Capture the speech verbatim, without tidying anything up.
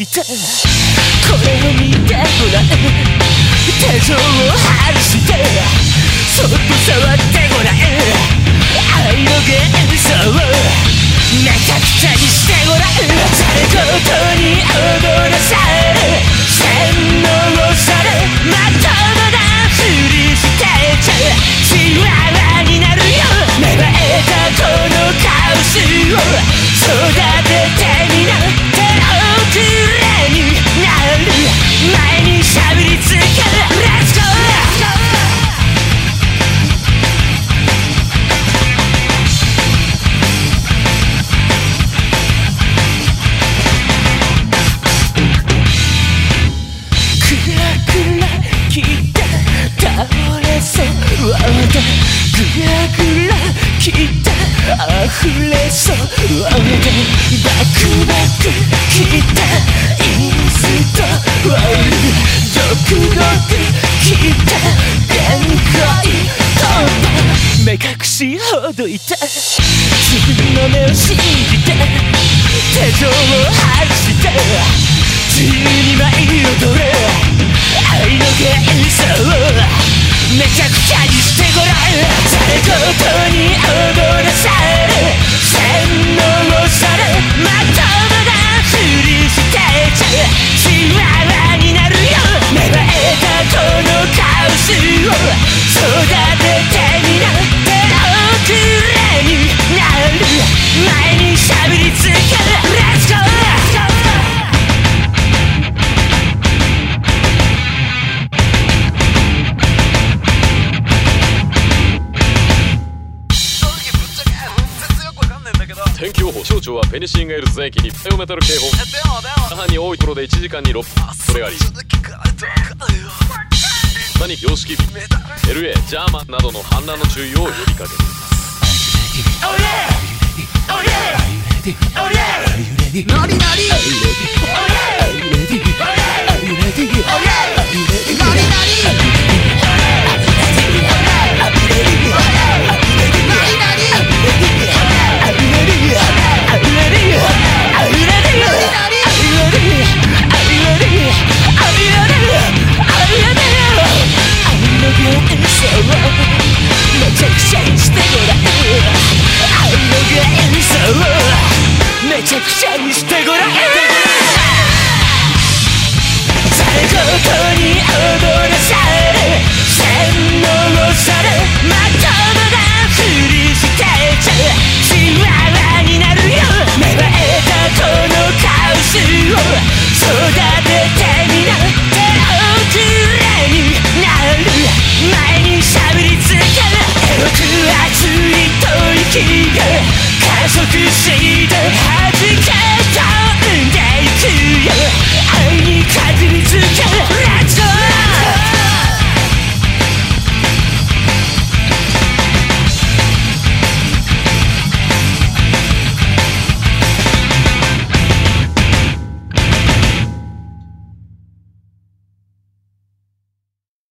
た。これを見てごらん、手錠を外してそっと触ってごらん、愛の幻想をめちゃくちゃにしてごらん。誰事に踊らされ洗脳されまともなふりしてちゃチワワになるよ。芽生えたこのカオスを育ててみな。手遅れになる前にしゃぶりつける。 Let's go! ぐらぐらきた溢れそうでバクバクきたインストールドクドクきた限界突破目隠しほどいた。自分の目を信じて手錠を外して自由に舞い踊れ愛の幻想をめちゃくちゃにしてごらん。誰事に踊らされ洗脳されまともなふりしてちゃチワワになるよ。芽生えたこのカオスを育ててみな。手遅れになる前にしゃぶりつける。 Let's go! 天気予報気象庁はペニシリンがいる全域にバイオメタル警報、那覇に多いところでいちじかんにろっぱつそれがあり、さらに様式 エルエー、ジャーマンなどの氾濫の注意を呼びかけています。 めちゃくちゃにしてごらん。愛の幻想をめちゃくちゃにしてごらん。誰事に踊らされ洗脳されまともなふりしてちゃチワワになるよ。芽生えたこのカオスを育ててみな。手遅れになる前にしゃぶりつける。エロく熱い吐息が加速